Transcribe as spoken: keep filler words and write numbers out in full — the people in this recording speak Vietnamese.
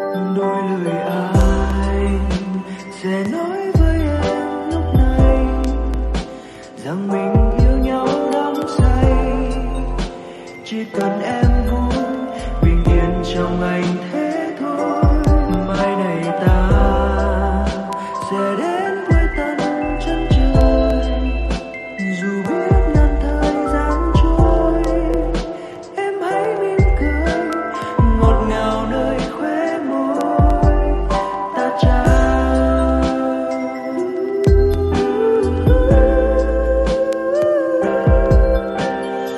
đôi lời anh sẽ nói với em lúc này rằng mình yêu nhau đắm say. Chỉ cần em vui bình yên trong ngày